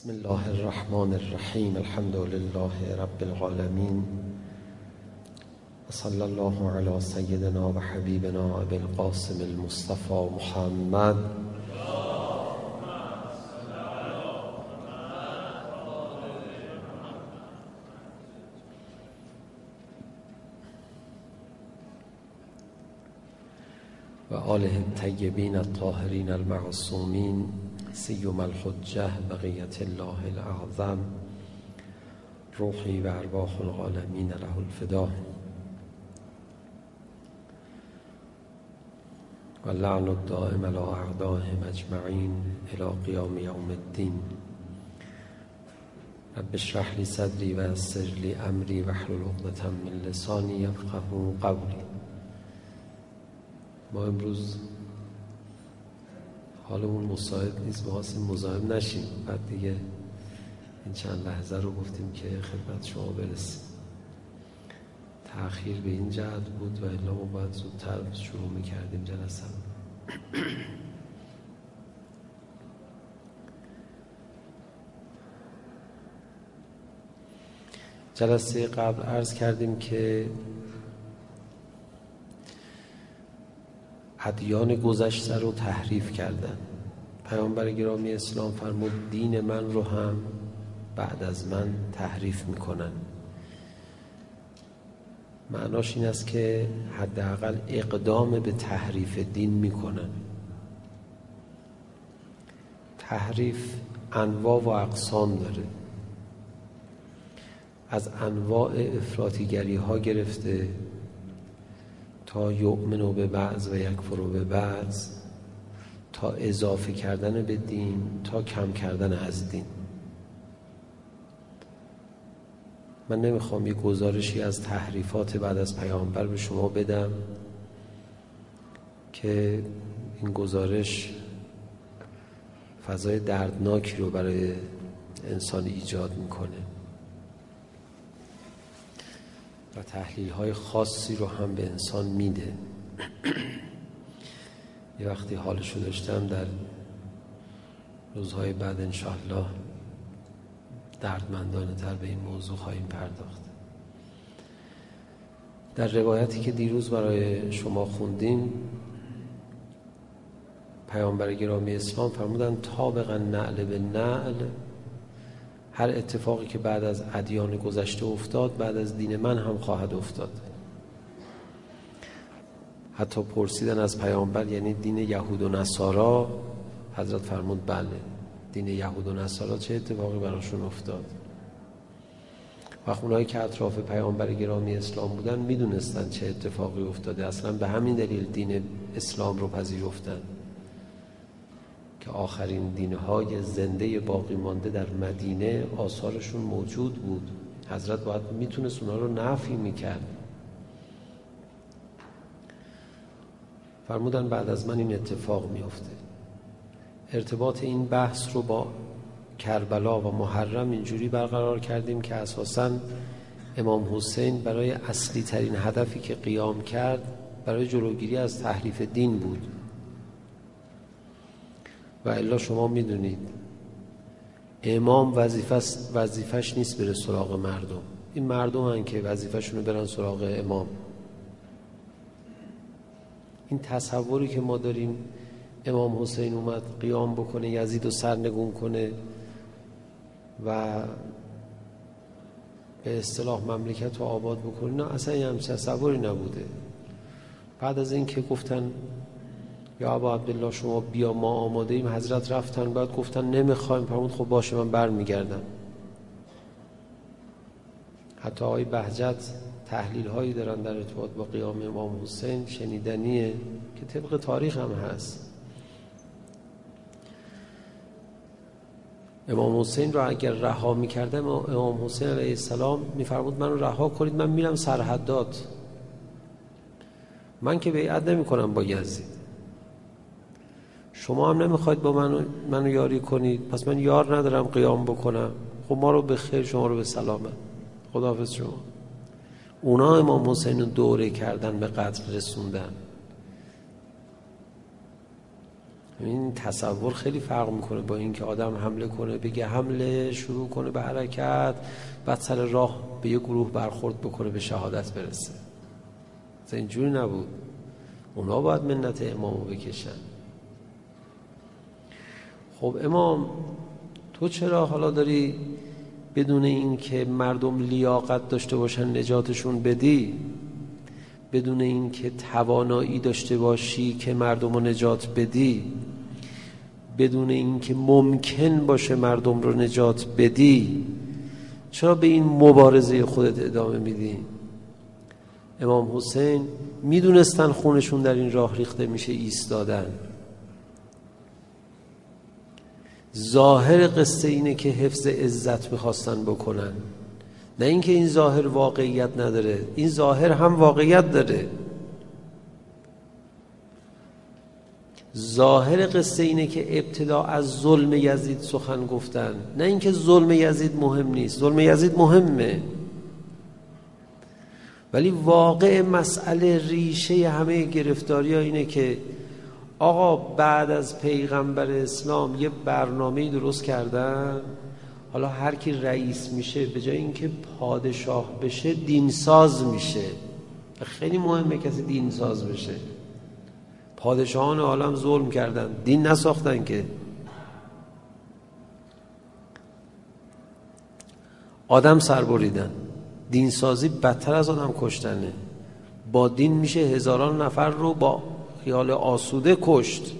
بسم الله الرحمن الرحیم. الحمد لله رب العالمین و صلی الله علی سیدنا و حبیبنا ابی القاسم المصطفى محمد و آله الطیبین الطاهرین المعصومین سیما الحجة بقیة الله الاعظم روحی و ارواح العالمین له الفدا و لعن الدائم علی اعدائهم اجمعین الی قیام یوم الدین. رب اشرح لی صدری و یسر لی امری واحلل عقدة من لسانی یفقهوا قولی. ما امروز حالمون مساعد نیست، می‌خواستیم مزاحم نشیم، بعد دیگه این چند لحظه رو گفتیم که خدمت شما برسیم. تأخیر به این جهت بود و الا ما باید زودتر شروع می‌کردیم جلسه. جلسه قبل عرض کردیم که ادیان گذشته رو تحریف کردن. پیامبر گرامی اسلام فرمود دین من رو هم بعد از من تحریف میکنن. معناش این است که حداقل اقدام به تحریف دین میکنن. تحریف انواع و اقسام داره، از انواع افراطیگری ها گرفته تا یؤمنوا به بعض و یکفروا به بعض، تا اضافه کردن به دین، تا کم کردن از دین. من نمیخوام یک گزارشی از تحریفات بعد از پیامبر به شما بدم که این گزارش فضای دردناکی رو برای انسان ایجاد میکنه و تحلیل‌های خاصی رو هم به انسان میده. یه وقتی حالشو داشتم در روزهای بعد انشاءالله دردمندانه تر به این موضوع خواهیم پرداخت. در روایتی که دیروز برای شما خوندیم، پیامبر گرامی اسلام فرمودن طابقا نعل به نعل، هر اتفاقی که بعد از ادیان گذشته افتاد بعد از دین من هم خواهد افتاد. حتی پرسیدن از پیامبر یعنی دین یهود و نصارا، حضرت فرمود بله، دین یهود و نصارا چه اتفاقی براشون افتاد. و اونایی که اطراف پیامبر گرامی اسلام بودن میدونستن چه اتفاقی افتاده، اصلا به همین دلیل دین اسلام رو پذیرفتن که آخرین دین‌های زنده باقی مانده در مدینه آثارشون موجود بود. حضرت باید میتونست اونا رو نفی میکرد. فرمودن بعد از من این اتفاق میفته. ارتباط این بحث رو با کربلا و محرم اینجوری برقرار کردیم که اساساً امام حسین برای اصلی ترین هدفی که قیام کرد برای جلوگیری از تحریف دین بود. و الا شما میدونید امام وظیفش نیست بره سراغ مردم، این مردم هن که وظیفشونو برن سراغ امام. این تصوری که ما داریم امام حسین اومد قیام بکنه، یزید رو سرنگون کنه و به اصطلاح مملکت رو آباد بکنه، نه، اصلا این همچه تصوری نبوده. بعد از این که گفتن یا ابا عبدالله شما بیا ما آماده ایم، حضرت رفتن، بعد گفتن نمیخوایم، فرمود خب باشه من برمیگردم. حتی آقای بهجت تحلیل هایی دارن در ارتباط با قیام امام حسین، شنیدنیه که طبق تاریخ هم هست. امام حسین رو اگر رها میکردم، امام حسین علیه السلام میفرمود من رو رها کنید، من میرم سرحدات، من که بیعت نمی کنم با یزید، شما هم نمیخواید با منو یاری کنید، پس من یار ندارم قیام بکنم. خب ما رو به خیر، شما رو به سلامت، خداحافظ شما. اونا امام حسین رو دوره کردن، به قتل رسوندن. این تصور خیلی فرق میکنه با اینکه آدم حمله کنه، بگه حمله، شروع کنه به حرکت، بعد سر راه به یه گروه برخورد بکنه به شهادت برسه. مثلا اینجوری نبود. اونا باید منت امامو بکشن. خب امام تو چرا حالا داری بدون این که مردم لیاقت داشته باشن نجاتشون بدی، بدون این که توانایی داشته باشی که مردم رو نجات بدی، بدون این که ممکن باشه مردم رو نجات بدی، چرا به این مبارزه خودت ادامه میدی؟ امام حسین میدونستن خونشون در این راه ریخته میشه، ایستادن. ظاهر قصه اینه که حفظ عزت میخواستن بکنن، نه اینکه این ظاهر واقعیت نداره. این ظاهر هم واقعیت داره. ظاهر قصه اینه که ابتدا از ظلم یزید سخن گفتن، نه اینکه ظلم یزید مهم نیست. ظلم یزید مهمه، ولی واقع مسئله، ریشه همه گرفتاری ها اینه که آقا بعد از پیغمبر اسلام یه برنامه‌ای درست کردن، حالا هر کی رئیس میشه به جای اینکه پادشاه بشه دینساز میشه. خیلی مهمه کسی دینساز بشه. پادشاهان عالم ظلم کردن، دین نساختن که. آدم سر بریدن. دینسازی بدتر از آدم کشتنه. با دین میشه هزاران نفر رو با خیال آسوده کشت.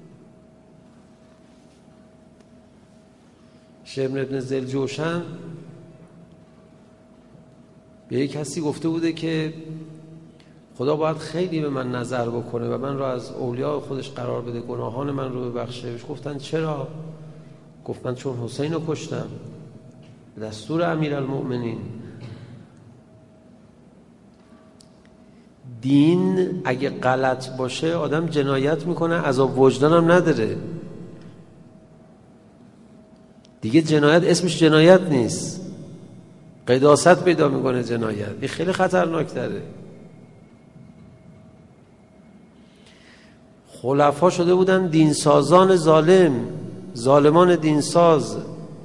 شمر ابن ذوالجوشن به یک کسی گفته بوده که خدا باید خیلی به من نظر بکنه و من رو از اولیاء خودش قرار بده، گناهان من رو ببخشه. گفتن چرا؟ گفت من چون حسین رو کشتم به دستور امیرالمؤمنین. دین اگه غلط باشه آدم جنایت میکنه، عذاب وجدان هم نداره دیگه. جنایت اسمش جنایت نیست، قداست پیدا میکنه جنایت. این خیلی خطرناک تره. خلفا شده بودن دینسازان ظالم، ظالمان دینساز.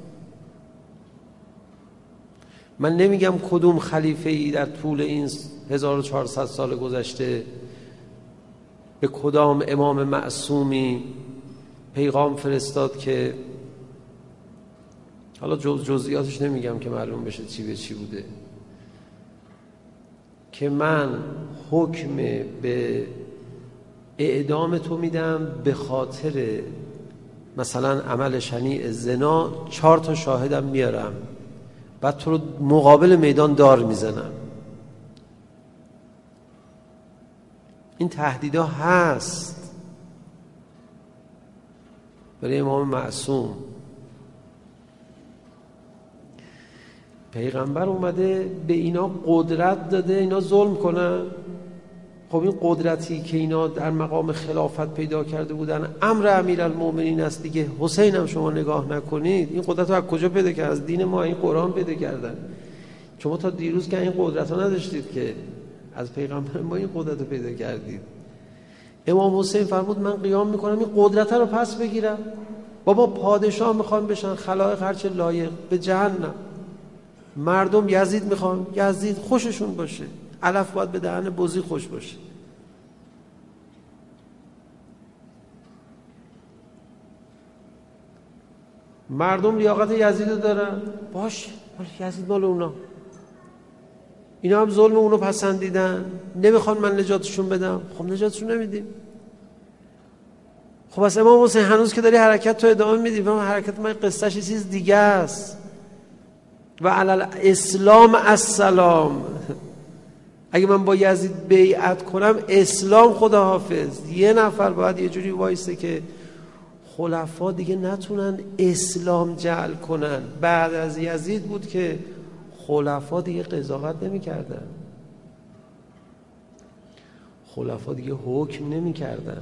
من نمیگم کدوم خلیفه ای در طول این 1400 سال گذشته به کدام امام معصومی پیغام فرستاد که حالا جزئیاتش نمیگم که معلوم بشه چی به چی بوده، که من حکم به اعدام تو میدم به خاطر مثلا عمل شنیع زنا، 4 تا شاهدم میارم، بعد تو رو مقابل میدان دار میزنم. این تهدیدا هست برای امام معصوم. پیغمبر اومده به اینا قدرت داده اینا ظلم کنن. خب این قدرتی که اینا در مقام خلافت پیدا کرده بودن امر امیرالمؤمنین است دیگه. حسین هم شما نگاه نکنید این قدرت رو از کجا پیدا کرد؟ از دین ما، این قرآن پیدا کردن. شما تا دیروز که این قدرت رو نداشتید که، از پیغمبر ما این قدرت رو پیدا کردید. امام حسین فرمود من قیام میکنم این قدرت رو پس بگیرم. بابا پادشاه میخوان بشن، خلایق هرچه لایق، به جهنم. مردم یزید میخوان، یزید خوششون باشه. علف باید به دهن بزی خوش باشه. مردم لیاقت یزید رو دارن، باشه یزید مال اونا. اینا هم ظلم اونو پسندیدن، نمیخوان من نجاتشون بدم. خب نجاتشون نمیدیم. خب از امام حسین هنوز که داری حرکت تو ادامه میدی، و حرکت من قصهش یه چیز دیگه است. و علل اسلام السلام. اگه من با یزید بیعت کنم اسلام خداحافظ. یه نفر باید یه جوری وایسته که خلفا دیگه نتونن اسلام جعل کنن. بعد از یزید بود که خلفا دیگه قضاوت نمی کردن، خلفا دیگه حکم نمی کردن.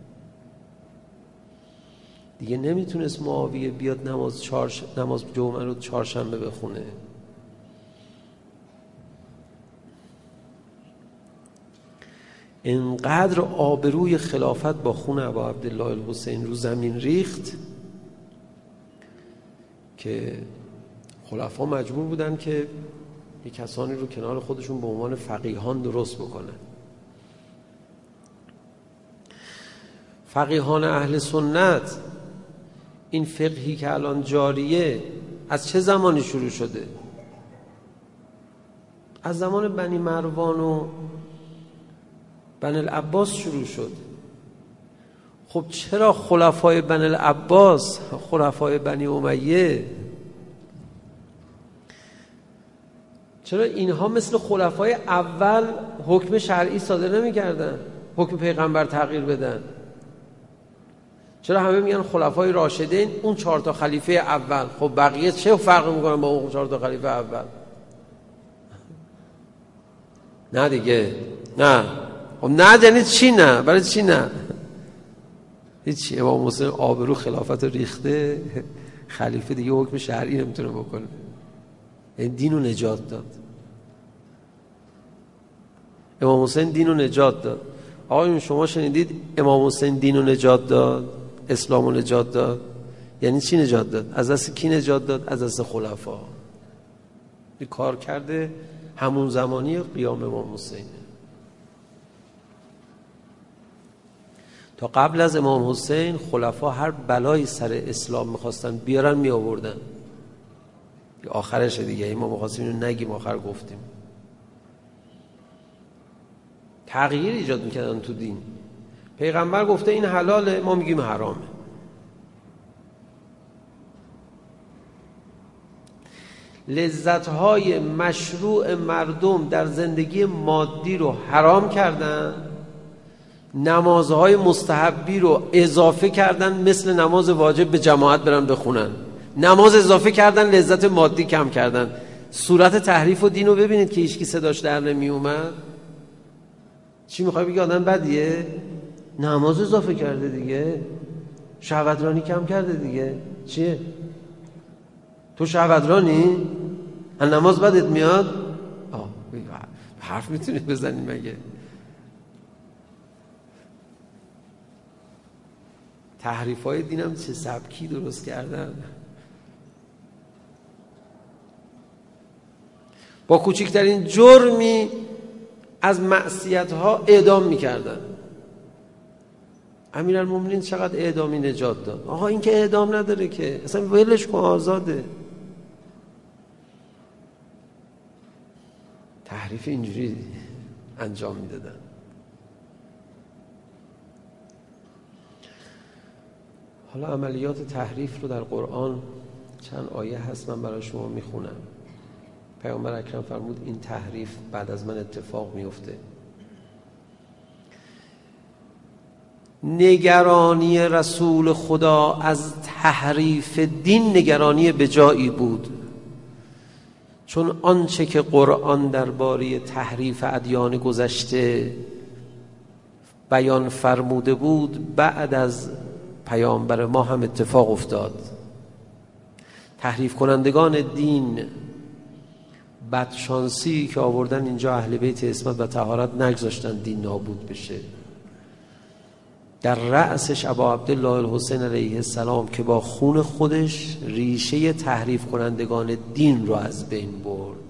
دیگه نمیتونست معاویه بیاد نماز جمعه رو 4شنبه بخونه. انقدر آبروی خلافت با خون ابا عبدالله الحسین رو زمین ریخت که خلفا مجبور بودن که یک کسانی رو کنار خودشون به عنوان فقیهان درست بکنن. فقیهان اهل سنت، این فقهی که الان جاریه از چه زمانی شروع شده؟ از زمان بنی مروان و بنی العباس شروع شد. خب چرا خلفای بنی العباس، خلفای بنی امیه، چرا اینها مثل خلفای اول حکم شرعی صادر نمی کردن، حکم پیغمبر تغییر بدن؟ چرا همه میگن خلفای راشدین اون 4 تا خلیفه اول؟ خب بقیه چه فرق میکنن با اون 4 تا خلیفه اول؟ نه دیگه، نه. خب نه یعنی چی نه؟ برای چی نه؟ هیچی. امام حسین آبرو خلافت رو ریخته، خلیفه دیگه حکم شرعی نمیتونه بکنه. این دین رو نجات داد. امام حسین دین رو نجات داد. آقایون شما شنیدید امام حسین دین رو نجات داد، اسلام رو نجات داد؟ یعنی چی نجات داد؟ از دست کی نجات داد؟ از دست خلفا. این کار کرده همون زمانی قیام امام حسینه. تا قبل از امام حسین خلفا هر بلایی سر اسلام میخواستن بیارن میآوردن. آخرش دیگه ما می‌خواستیم اینو نگیم، آخر گفتیم. تغییر ایجاد میکردن تو دین. پیغمبر گفته این حلاله، ما میگیم حرامه. لذت‌های مشروع مردم در زندگی مادی رو حرام کردن، نمازهای مستحبی رو اضافه کردن، مثل نماز واجب به جماعت برن بخونن. نماز اضافه کردن، لذت مادی کم کردن. صورت تحریف و دین رو ببینید که هیچکی صداش در نمی اومد. چی میخوای بگی آدم بدیه؟ نماز اضافه کرده دیگه، شهوترانی کم کرده دیگه. چیه؟ تو شهوترانی؟ نماز بدت میاد؟ حرف میتونی بزنی مگه؟ تحریف های دینم چه سبکی درست کردن. با کوچکترین جرمی از معصیت ها اعدام میکردن. امیرالمومنین چقدر اعدامی نجات داد. آقا این که اعدام نداره که، اصلا ولش کن، آزاده. تحریف اینجوری انجام میدادن. حالا عملیات تحریف رو در قرآن چند آیه هست، من برای شما میخونم. پیامبر اکرم فرمود این تحریف بعد از من اتفاق میفته. نگرانی رسول خدا از تحریف دین نگرانی به جایی بود، چون آنچه که قرآن درباره تحریف ادیان گذشته بیان فرموده بود بعد از پیامبر ما هم اتفاق افتاد. تحریف کنندگان دین بدشانسی که آوردن اینجا اهل بیت عصمت و طهارت نگذاشتن دین نابود بشه. در رأسش ابا عبدالله الحسین علیه السلام که با خون خودش ریشه تحریف کنندگان دین رو از بین برد.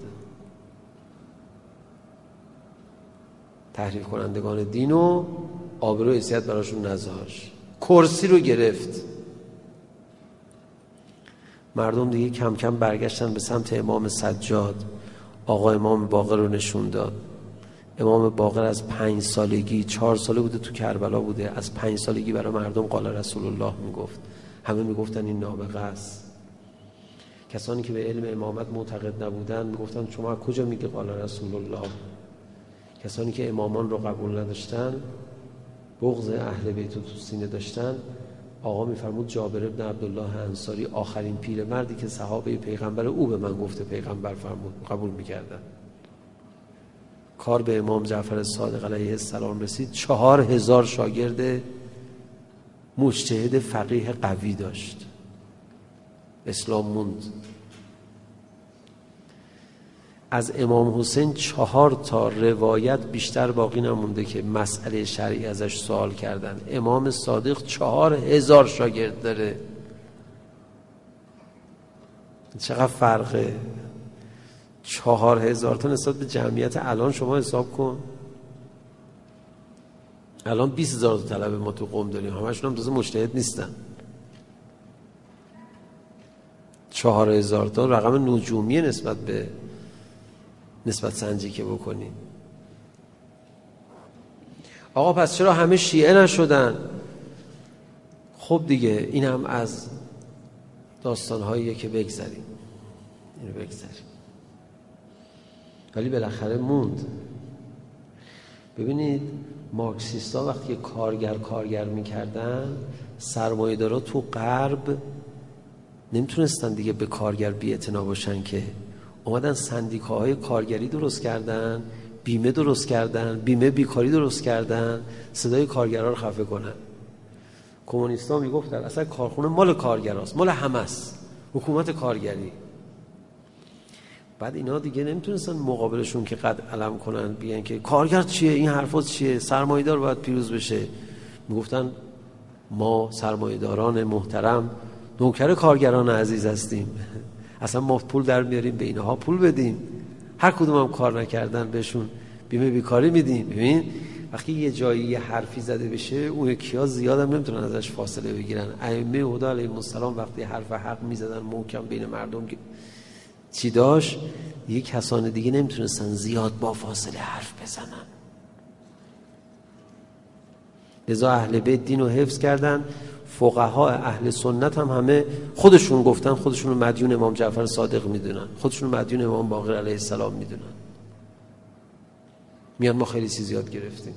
تحریف کنندگان دین رو آبرو حیثیت براشون نذاشت، کرسی رو گرفت. مردم دیگه کم کم برگشتن به سمت امام سجاد. آقا امام باقر رو نشون داد. امام باقر از 5 سالگی، 4 ساله بوده تو کربلا بوده، از 5 سالگی برای مردم قال رسول الله میگفت. همه میگفتن این نابغه است. کسانی که به علم امامت معتقد نبودن میگفتن شما از کجا میگی قال رسول الله؟ کسانی که امامان رو قبول نداشتن، بغض اهل بیت رو تو سینه داشتن، آقا میفرمود جابر ابن عبدالله انصاری آخرین پیرمردی که صحابه پیغمبر او به من گفته پیغمبر فرمود، قبول میکردن. کار به امام جعفر صادق علیه السلام رسید، 4000 شاگرد مجتهد فقیه قوی داشت. اسلام موند. از امام حسین 4 تا روایت بیشتر باقی نمونده که مسئله شرعی ازش سوال کردن. امام صادق 4000 شاگرد داره. چقدر فرقه؟ 4000 تا نسبت به جمعیت الان شما حساب کن. الان 20000 تا طلبه ما تو قم داریم، همشون هم تازه مجتهد نیستن. 4000 تا رقم نجومیه نسبت سنجی که بکنیم. آقا پس چرا همه شیعه نشدن؟ خب دیگه این هم از داستانهاییه که بگذاریم، اینو بگذاریم. ولی بالاخره موند. ببینید مارکسیستا وقتی کارگر میکردن، سرمایه‌دارا تو غرب نمیتونستن دیگه به کارگر بی‌اعتنا باشن که اومدن سندیکاهای کارگری درست کردن، بیمه درست کردن، بیمه بیکاری درست کردن، صدای کارگرها رو خفه کنن. کمونیست‌ها میگفتن اصلا کارخونه مال کارگراست، مال همست، حکومت کارگری. بعد اینا دیگه نمیتونستن مقابلشون که قد علم کنن، بیان که کارگر چیه، این حرفا چیه، سرمایه‌دار باید پیروز بشه. میگفتن ما سرمایه‌داران محترم نوکر کارگران عزیز هستیم، اصلا ما پول در میاریم به اینها پول بدیم، هر کدوم هم کار نکردن بهشون بیمه بیکاری میدیم. ببین وقتی یه جایی یه حرفی زده بشه، اون یکی‌ها زیاد هم نمیتونن ازش فاصله بگیرن. ائمه هدی علیهم السلام وقتی حرف حق میزدن محکم بین مردم چی داشت، یه کسان دیگه نمیتونستن زیاد با فاصله حرف بزنن. لذا اهل بیت دین رو حفظ کردن. فقها اهل سنت هم همه خودشون گفتن خودشون رو مدیون امام جعفر صادق میدونن، خودشون رو مدیون امام باقر علیه السلام میدونن. میان ما خیلی چیز یاد گرفتیم،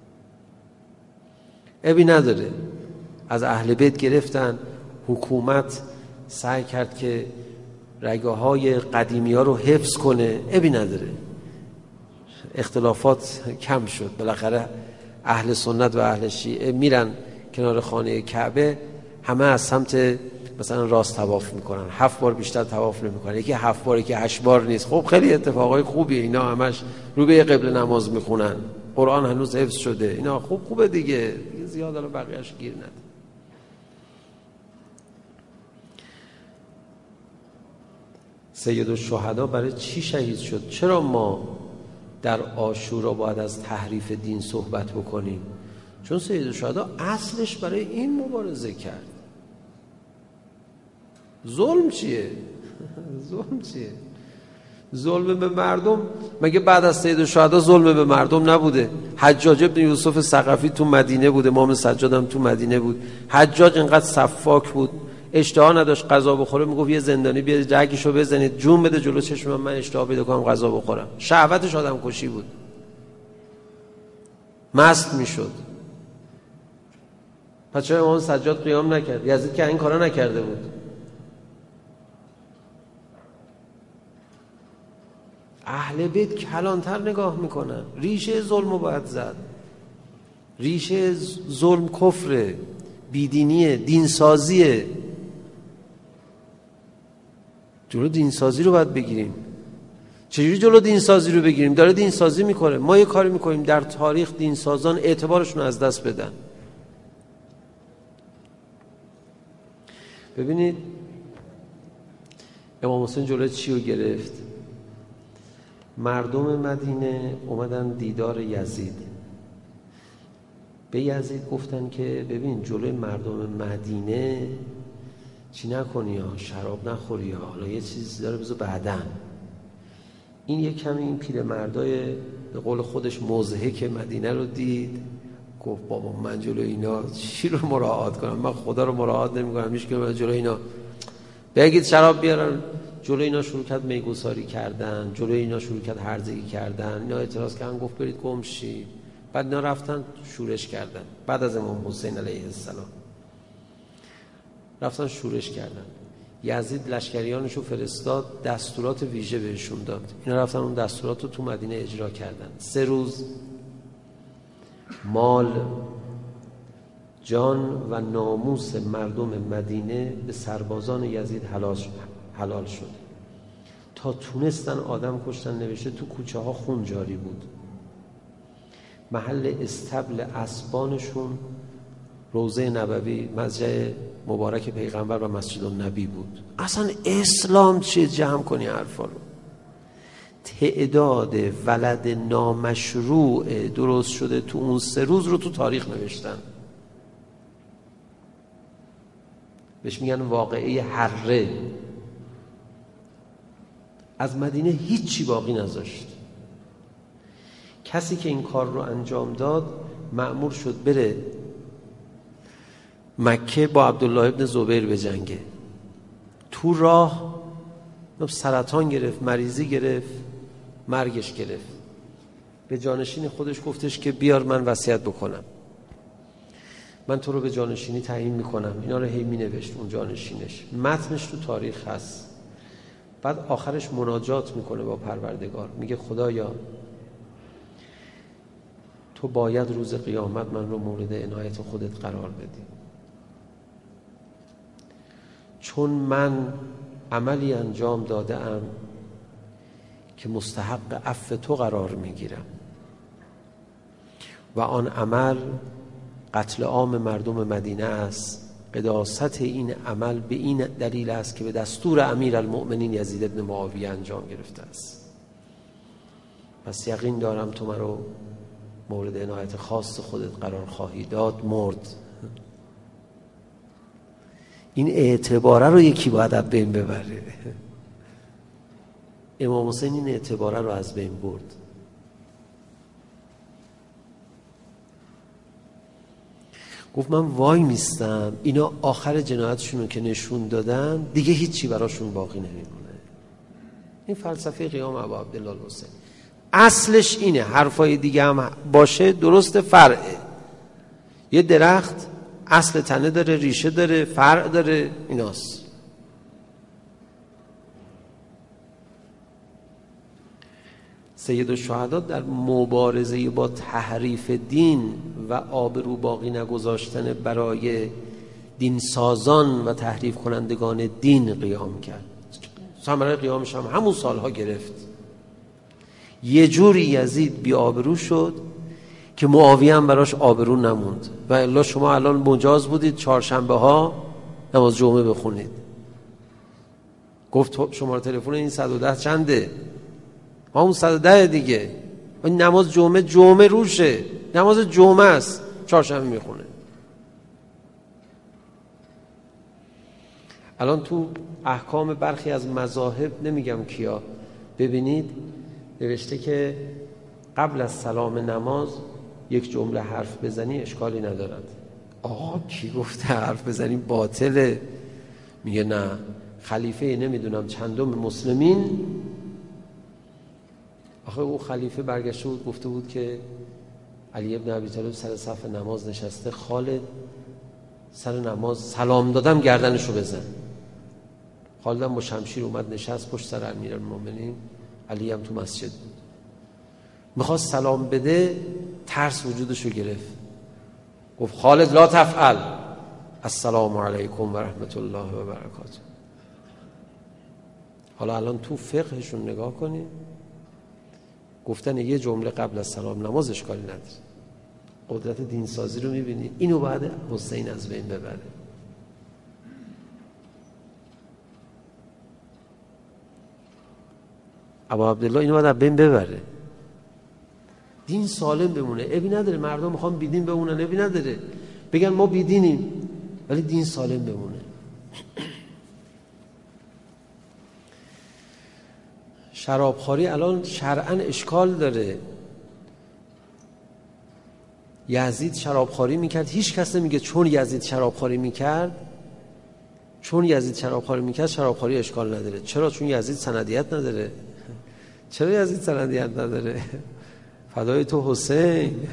ابی نداره. از اهل بیت گرفتن، حکومت سعی کرد که رگه های قدیمی ها رو حفظ کنه، ابی نداره. اختلافات کم شد. بالاخره اهل سنت و اهل شیعه میرن کنار خانه کعبه، همه از سمت مثلا راست طواف میکنن، 7 بار بیشتر طواف نمیکنن، یکی 7 بار یکی 8 بار نیست. خب خیلی اتفاقای خوبیه، اینا همش رو به قبله نماز میخونن، قرآن هنوز حفظ شده، اینا خوبه دیگه زیاد الان بقیه‌اش گیر نده. سید الشهدا برای چی شهید شد؟ چرا ما در عاشورا باید از تحریف دین صحبت بکنیم؟ چون سید الشهدا اصلش برای این مبارزه کرد. ظلم چیه؟ ظلم چیه؟ ظلم به مردم مگه بعد از سید الشهدا ظلم به مردم نبوده؟ حجاج ابن یوسف ثقفی تو مدینه بود، امام سجاد هم تو مدینه بود. حجاج اینقدر سفاک بود، اشتها نداشت غذا بخوره، میگفت یه زندانی بیاد رگشو بزنید جون بده جلو چشم من اشتها پیدا کنم غذا بخورم. شهوتش آدم کشی بود، مست میشد. پس چرا امام سجاد قیام نکرد؟ یزید که این کارا نکرده بود. اهل بیت کلانتر نگاه میکنن. ریشه ظلمو باید زد. ریشه ظلم کفره، بیدینیه، دینسازیه. جلو دینسازی رو باید بگیریم. چجوری جلو دینسازی رو بگیریم؟ داره دینسازی میکنه، ما یه کاری میکنیم در تاریخ دینسازان اعتبارشون از دست بدن. ببینید امام حسین جلوی چی رو گرفت؟ مردم مدینه اومدن دیدار یزید. به یزید گفتن که ببین جلوی مردم مدینه چی نکنی ها، شراب نخوری ها، حالا یه چیزی داره بذار بعدن. این یک کمی این پیرمردای به قول خودش مضحک مدینه رو دید، گفت بابا من جلوی اینا چی رو مراعات کنم؟ من خدا رو مراعات نمی کنم، هیچ که جلوی اینا بگید شراب بیارن. جلوی اینا شروع کرد میگساری کردن، جلوی اینا شروع کرد هرزگی کردن. اینا اعتراض کردن، گفت برید گم شید. بعد اینا رفتن شورش کردن. بعد از امام حسین علیه السلام رفتن شورش کردن. یزید لشکریانشو فرستاد، دستورات ویژه بهشون داد. اینا رفتن اون دستورات رو تو مدینه اجرا کردن. 3 روز مال، جان و ناموس مردم مدینه به سربازان یزید حلال شد. تا تونستن آدم کشتن. نوشته تو کوچه ها خون جاری بود. محل استبل اسبانشون روضه نبوی، مسجد مبارک پیغمبر و مسجد النبی بود. اصلا اسلام چیه؟ جمع کنی حرفا رو. تعداد ولد نامشروع درست شده تو اون 3 روز رو تو تاریخ نوشتن. بهش میگن واقعه حره. از مدینه هیچی باقی نذاشت. کسی که این کار رو انجام داد مأمور شد بره مکه با عبدالله ابن زبیر به جنگه. تو راه سرطان گرفت، مریضی گرفت، مرگش گرفت. به جانشین خودش گفتش که بیار من وصیت بکنم، من تو رو به جانشینی تعیین میکنم. اینا رو هی مینوشت اون جانشینش، متنش تو تاریخ هست. بعد آخرش مناجات میکنه با پروردگار، میگه خدایا تو باید روز قیامت من رو مورد عنایت خودت قرار بدی، چون من عملی انجام داده ام که مستحق عفو تو قرار میگیرم و آن عمل قتل عام مردم مدینه است. قداست این عمل به این دلیل است که به دستور امیرالمؤمنین یزید ابن معاویه انجام گرفته است. پس یقین دارم تو من رو مورد عنایت خاص خودت قرار خواهی داد. مرد. این اعتباره رو یکی باید از بین ببره. امام حسین این اعتباره رو از بین برد. گفت من وای میستم اینا آخر جنایتشون رو که نشون دادن دیگه هیچی براشون باقی نمیمونه. این فلسفه قیام ابو عبدالله الحسین اصلش اینه. حرفای دیگه هم باشه درست، فرعه. یه درخت اصل تنه داره، ریشه داره، فرع داره، ایناست. سید الشهدا در مبارزه با تحریف دین و آبرو باقی نگذاشتن برای دین سازان و تحریف کنندگان دین قیام کرد. ثمره قیامش هم همون سالها گرفت. یه جوری یزید بی آبرو شد که معاویه هم براش آبرو نموند. و الا شما الان مجاز بودید چهارشنبه ها نماز جمعه بخونید. گفت شماره تلفن این 110 چنده؟ اون 110 دیگه. این نماز جمعه روشه، نماز جمعه است، چهارشنبه میخونه. الان تو احکام برخی از مذاهب، نمیگم کیا، ببینید نوشته که قبل از سلام نماز یک جمله حرف بزنی اشکالی ندارد. آقا کی گفته حرف بزنی باطله؟ میگه نه، خلیفه نمیدونم چندم مسلمین. آخه او خلیفه برگشته بود گفته بود که علی ابن ابی طالب سر صف نماز نشسته، خالد سر نماز سلام دادم گردنشو بزن. خالد هم با شمشیر اومد نشست پشت سر امیرالمومنین. علی هم تو مسجد بود، میخواست سلام بده، ترس وجودشو گرفت. گفت خالد لا تفعل، السلام علیکم و رحمت الله و برکاته. حالا الان تو فقهشون نگاه کنید، گفتن یه جمله قبل از سلام نماز اشکالی نداره. قدرت دینسازی رو میبینید. اینو باید حسین از بین ببره. ابو عبدالله اینو باید از بین ببره. دین سالم بمونه. ابی نداره مردم میخوان بیدین بمونن، ابی نداره بگن ما بیدینیم، ولی دین سالم بمونه. شرابخواری الان شرعاً اشکال داره. یزید شرابخواری میکرد، هیچ کس نمیگه چون یزید شرابخواری میکرد شرابخواری اشکال نداره. چرا؟ چون یزید سندیت نداره. چرا یزید سندیت نداره؟ فدای تو حسین.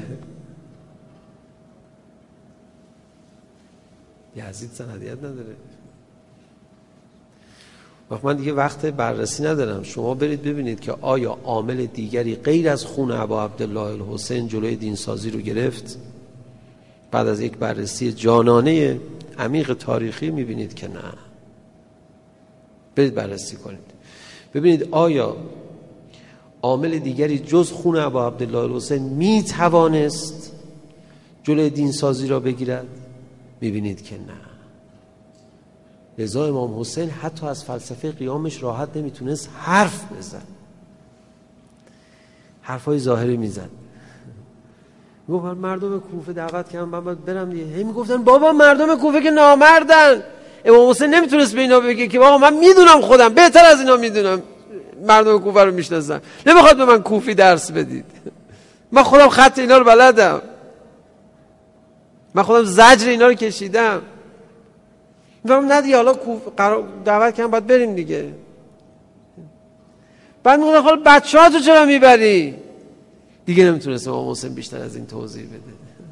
یزید سندیت نداره. من دیگه وقت بررسی ندارم. شما برید ببینید که آیا عامل دیگری غیر از خون ابا عبدالله الحسین جلوی دینسازی رو گرفت. بعد از یک بررسی جانانه عمیق تاریخی میبینید که نه. برید بررسی کنید. ببینید آیا عامل دیگری جز خون ابا عبدالله الحسین می توانست جلوی دینسازی را بگیرد؟ میبینید که نه. لذا امام حسین حتی از فلسفه قیامش راحت نمیتونست حرف بزن، حرفای ظاهری میزد. میگفت مردم کوفه دعوت کردن من باید برم دیگه. هی میگفتن بابا مردم کوفه که نامردن. امام حسین نمیتونست به اینا بگه که آقا من میدونم خودم بهتر از اینا میدونم، مردم کوفه رو میشناسم، نمیخواد به من کوفی درس بدید، من خودم خط اینا رو بلدم، من خودم زجر اینا رو کشیدم. میگم نه دیگه حالا دعوت کردن باید بریم دیگه. بعد میگم حالا بچه‌هاتو چرا میبری؟ دیگه نمیتونست امام حسین بیشتر از این توضیح بده.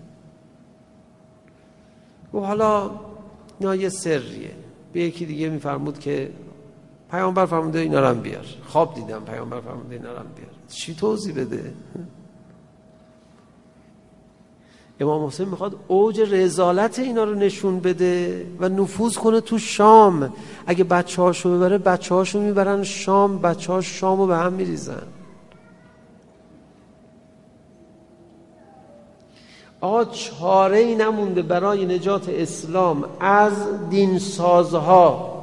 و حالا اینا یه سریه. به یکی دیگه میفرمود که پیامبر فرموده اینا رو هم بیار، خواب دیدم پیامبر فرموده اینا رو هم بیار. چی توضیح بده؟ امام حسین میخواد اوج رذالت اینا رو نشون بده و نفوذ کنه تو شام. اگه بچه‌هاشو ببره بچه‌هاشو میبرن شام، بچه‌هاش شامو به هم میریزن. آقا چاره‌ای نمونده برای نجات اسلام از دینسازها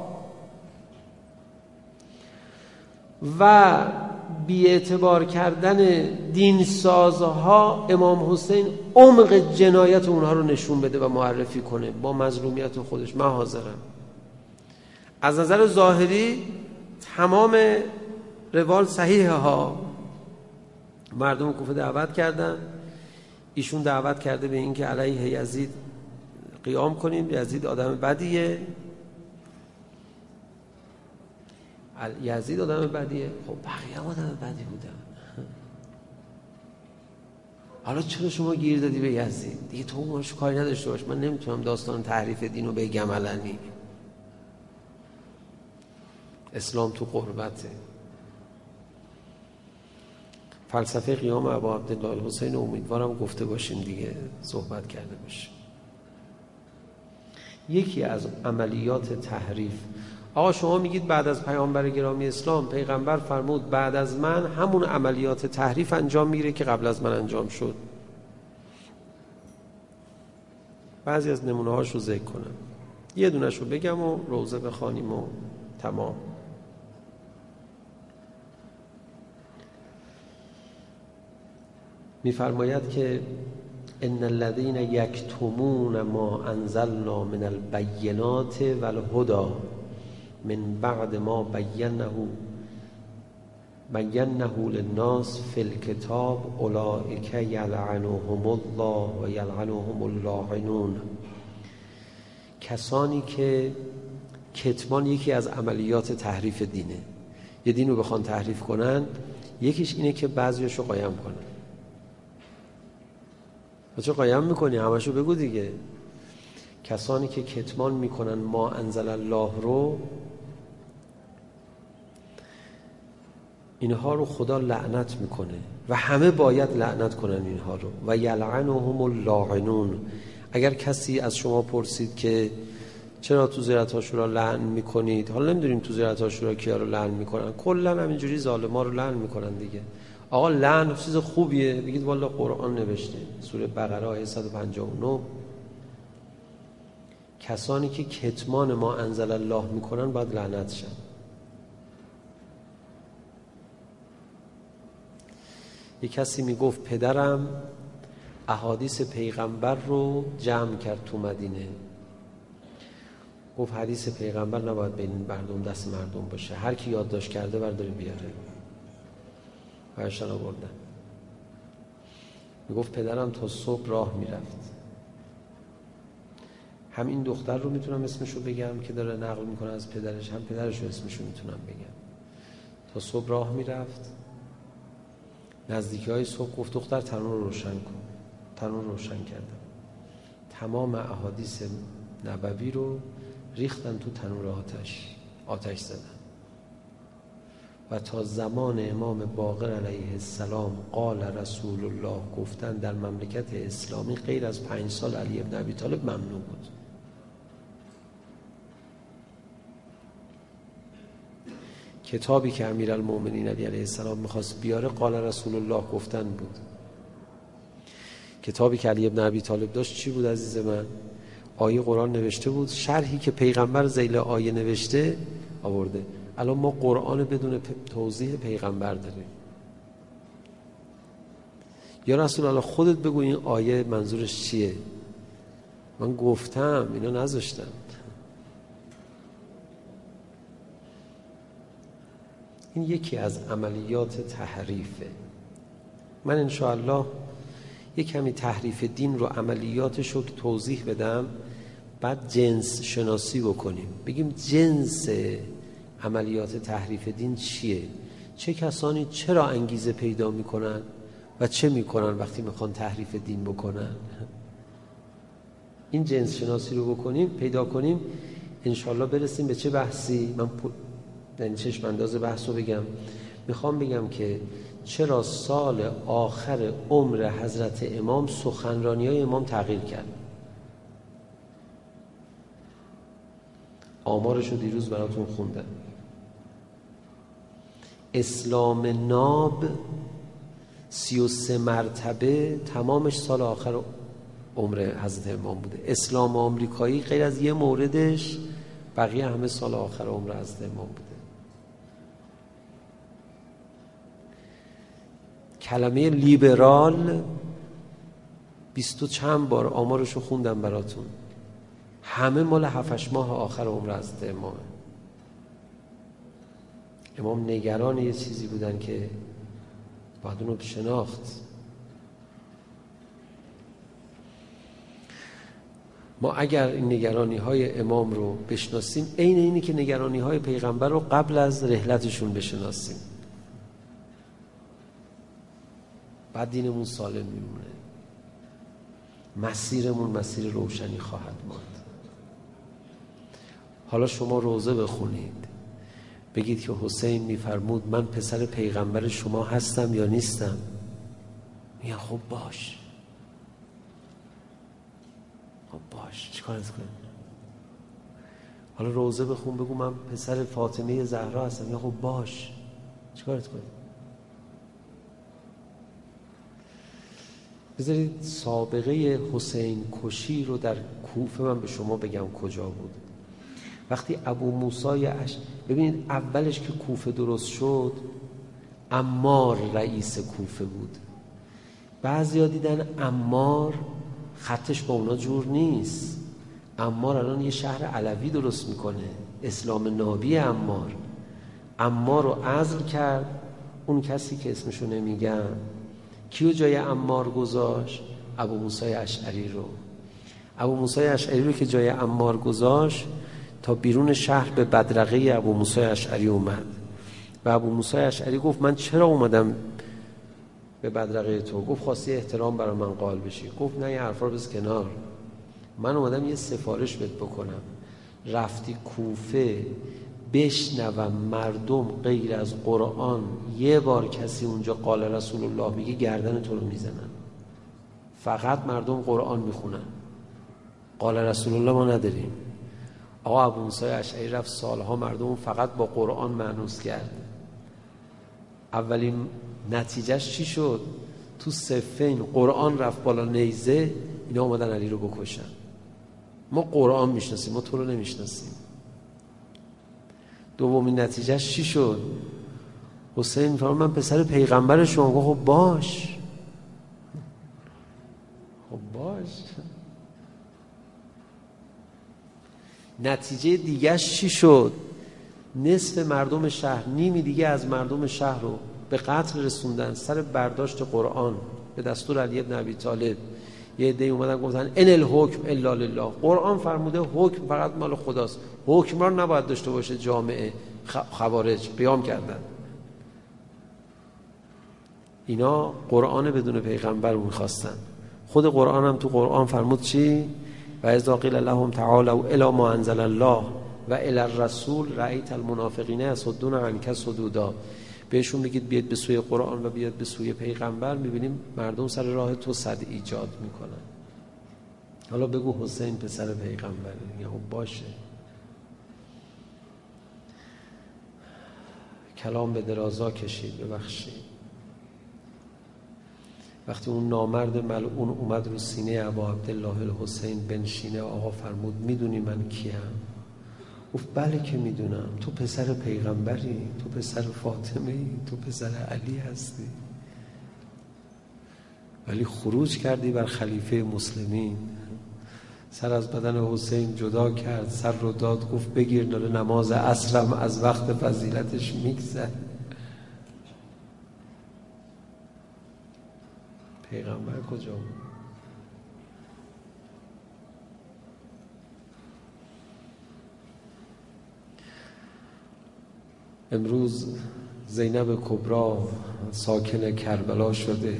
و بی‌اعتبار کردن دینسازها. امام حسین عمق جنایت اونها رو نشون بده و معرفی کنه با مظلومیت خودش. من حاضرم. از نظر ظاهری تمام روال صحیحه ها. مردم کوفه دعوت کردن، ایشون دعوت کرده به این که علیه یزید قیام کنیم، یزید آدم بدیه. یزید آدم بدیه، خب بقیه آدم بدی بودن. حالا چرا شما گیر دادی به یزید؟ دیگه تو اونش کاری نداشته باش، من نمیتونم داستان تحریف دینو بگم علنی. اسلام تو قربته. فلسفه قیام ابا عبدالله الحسین امیدوارم گفته باشیم دیگه، صحبت کرده باشیم. یکی از عملیات تحریف، آقا شما میگید بعد از پیامبر گرامی اسلام پیغمبر فرمود بعد از من همون عملیات تحریف انجام میگیره که قبل از من انجام شد. بعضی از نمونه هاش رو ذکر کنم، یه دونش رو بگم و روزه بخوانیم و تمام. میفرماید که ان الذين یکتمون ما انزلنا من البینات والهدى من بعد ما بینه للناس فی الکتاب اولئک یلعنهم الله و یلعنهم اللاعنون. کسانی که کتمان یکی از عملیات تحریف دینه. یه دین رو بخوان تحریف کنن، یکیش اینه که بعضیاشو قایم کنن. چه قایم میکنی؟ همشو بگو دیگه. کسانی که کتمان میکنن ما انزل الله رو، اینها رو خدا لعنت میکنه و همه باید لعنت کنن اینها رو. و یلعنهم اللاعنون. اگر کسی از شما پرسید که چرا تو زیارت عاشورا لعن میکنید، حالا نمیدونیم تو زیارت عاشورا کیا رو لعن میکنن، کلا همینجوری ظالما رو لعن میکنن دیگه. آقا لعن چیز خوبیه، بگید والا قرآن نوشته، سوره بقره آیه 159 کسانی که کتمان ما انزل الله میکنن باید لعنت شن. یک کسی میگفت پدرم احادیث پیغمبر رو جمع کرد تو مدینه. گفت حدیث پیغمبر نباید بین مردم دست مردم باشه، هر کی یادداشت کرده برداره بیاره. برشن آوردن. میگفت پدرم تا صبح راه میرفت. هم این دختر رو میتونم اسمشو بگم که داره نقل میکنه از پدرش، هم پدرش رو اسمشو میتونم بگم. تا صبح راه میرفت، نزدیکی های صبح گفت دختر تنور رو روشن کن. تنور رو روشن کردم. تمام احادیث نبوی رو ریختن تو تنور آتش زدن. و تا زمان امام باقر علیه السلام قال رسول الله گفتن در مملکت اسلامی غیر از 5 سال علی ابن ابی طالب ممنوع بود. کتابی که امیرالمومنین علی علیه السلام میخواست بیاره قال رسول الله گفتن بود. کتابی که علی ابن ابی طالب داشت چی بود عزیز من؟ آیه قرآن نوشته بود، شرحی که پیغمبر ذیل آیه نوشته آورده. الان ما قرآن بدون توضیح پیغمبر داریم. یا رسول الله خودت بگو این آیه منظورش چیه؟ من گفتم اینا نذاشتن. این یکی از عملیات تحریفه. من انشاءالله یک کمی تحریف دین رو عملیاتش رو توضیح بدم، بعد جنس شناسی بکنیم، بگیم جنس عملیات تحریف دین چیه، چه کسانی چرا انگیزه پیدا میکنن و چه میکنن وقتی میخوان تحریف دین بکنن. این جنس شناسی رو بکنیم، پیدا کنیم، انشاءالله برسیم به چه بحثی. من یعنی چشم انداز بحث رو بگم. میخوام بگم که چرا سال آخر عمر حضرت امام سخنرانی‌های امام تغییر کرد. آمارش رو دیروز براتون خوندم. اسلام ناب 33 مرتبه تمامش سال آخر عمر حضرت امام بوده. اسلام آمریکایی غیر از یه موردش بقیه همه سال آخر عمر حضرت امام بوده. کلمه لیبرال 20 چند بار آمارشو خوندم براتون، همه مال 7-8 ماه آخر عمر حضرت امامه. امام نگران یه چیزی بودن که باید اونو شناخت. ما اگر این نگرانی های امام رو بشناسیم، عین اینی که نگرانی های پیغمبر رو قبل از رحلتشون بشناسیم، بعد دینمون سالم میمونه، مسیرمون مسیر روشنی خواهد ماند. حالا شما روزه بخونید، بگید که حسین میفرمود من پسر پیغمبر شما هستم یا نیستم؟ میگن خب باش. خب باش چیکارت کنیم؟ حالا روزه بخون، بگو من پسر فاطمه زهرا هستم. میگن خب باش چیکارت کنیم؟ بذارید سابقه حسین کشی رو در کوفه من به شما بگم کجا بود. وقتی ابو موسی ببینید اولش که کوفه درست شد، عمار رئیس کوفه بود. بعضیا دیدن عمار خطش با اونا جور نیست. عمار الان یه شهر علوی درست میکنه، اسلام نابی عمار رو عزل کرد. اون کسی که اسمشو نمیگم کیو جای عمار گذاشت؟ ابو موسی اشعری رو. ابو موسی اشعری رو که جای عمار گذاشت، تا بیرون شهر به بدرقه ابو موسی اشعری اومد و ابو موسی اشعری گفت من چرا اومدم به بدرقه تو؟ گفت خواستی احترام برای من قائل بشی. گفت نه، این حرفا رو بس کنار، من اومدم یه سفارش بهت بکنم. رفتی کوفه بشنوم مردم غیر از قرآن یه بار کسی اونجا قال رسول الله میگه گردن تو رو میزنن. فقط مردم قرآن میخونن، قال رسول الله ما نداریم. آقا ابو موسی اشعری رفت سالها مردم فقط با قرآن مانوس کرد. اولین نتیجهش چی شد؟ تو صفین قرآن رفت بالا نیزه، اینا اومدن علی رو بکشن. ما قرآن میشناسیم، ما تو رو نمیشناسیم. دومین نتیجهش چی شد؟ حسین میفرماد من پسر پیغمبر شما. گفت خب باش، خب باش. نتیجه دیگهش چی شد؟ نصف مردم شهر، نیمی دیگه از مردم شهر رو به قتل رسوندن سر برداشت قرآن به دستور علی ابن ابی طالب. یه عده اومدن گفتن ان الحکم الا لله، قرآن فرموده حکم فقط مال خداست، حکمران نباید داشته باشه جامعه. خوارج قیام کردن. اینا قرآن بدون پیغمبر رو میخواستن. خود قرآن هم تو قرآن فرمود چی؟ و اذا قیل لهم تعالوا الی ما انزل الله و الی الرسول رأیت المنافقین یصدون عنک صدودا. بهشون بگید بیاد به سوی قرآن و بیاد به سوی پیغمبر، میبینیم مردم سر راه تو صد ایجاد میکنن. حالا بگو حسین پسر پیغمبره. یا خب باشه. کلام به درازا کشید، ببخشید. وقتی اون نامرد ملعون اومد رو سینه ابا عبدالله الحسین بنشینه، آقا فرمود میدونی من کیم؟ گفت بله که میدونم، تو پسر پیغمبری، تو پسر فاطمه ای، تو پسر علی هستی، ولی خروج کردی بر خلیفه مسلمین. سر از بدن حسین جدا کرد، سر رو داد، گفت بگیر، داره نماز عصرم از وقت فضیلتش میگذره. پیغمبر کجا بود؟ امروز زینب کبرا ساکن کربلا شده.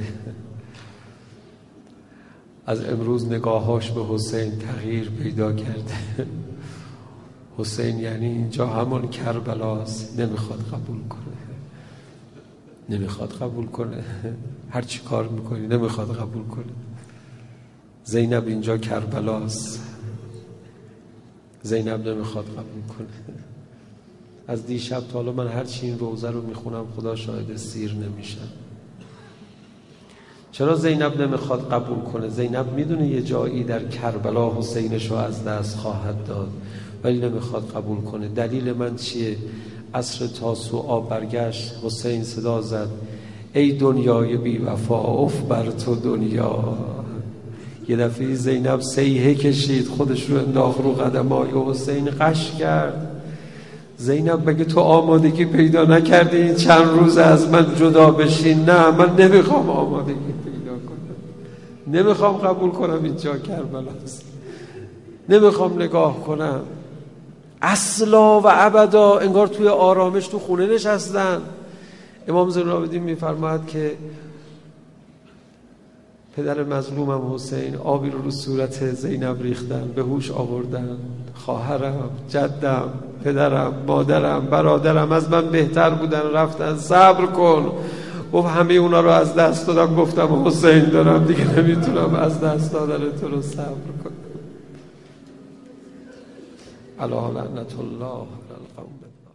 از امروز نگاهاش به حسین تغییر پیدا کرده. حسین یعنی اینجا همون کربلاست، نمیخواد قبول کنه، نمیخواد قبول کنه. هر چی کار میکنی نمیخواد قبول کنه. زینب اینجا کربلاست، زینب نمیخواد قبول کنه. از دیشب تا حالا من هر چی این روزه رو میخونم خدا شاهد سیر نمیشم. چرا زینب نمیخواد قبول کنه؟ زینب میدونه یه جایی در کربلا حسینش رو از دست خواهد داد، ولی نمیخواد قبول کنه. دلیل من چیه؟ عصر تاسوعا برگشت، حسین صدا زد ای دنیای بی وفا، اف بر تو دنیا. یه دفعه زینب صیحه کشید، خودش رو انداخت رو قدمای حسین، قش کرد. زینب مگه تو آمادگی پیدا نکردی این چند روز از من جدا بشی؟ نه، من نمیخوام آمادگی پیدا کنم، نمیخوام قبول کنم اینجا کربلاست، نمیخوام نگاه کنم. اصلا و ابدا انگار توی آرامش تو خونه نشستن. امام زین العابدین میفرماید که پدر مظلومم حسین آبی رو صورت زینب ریختن، به هوش آوردن. خواهرم، جدم، پدرم، مادرم، برادرم از من بهتر بودن، رفتن. صبر کن. گفت همه اونا رو از دست دادم، گفتم حسین دارم، دیگه نمیتونم از دست دادن تو رو صبر کنم. الا لعنت الله علی القوم.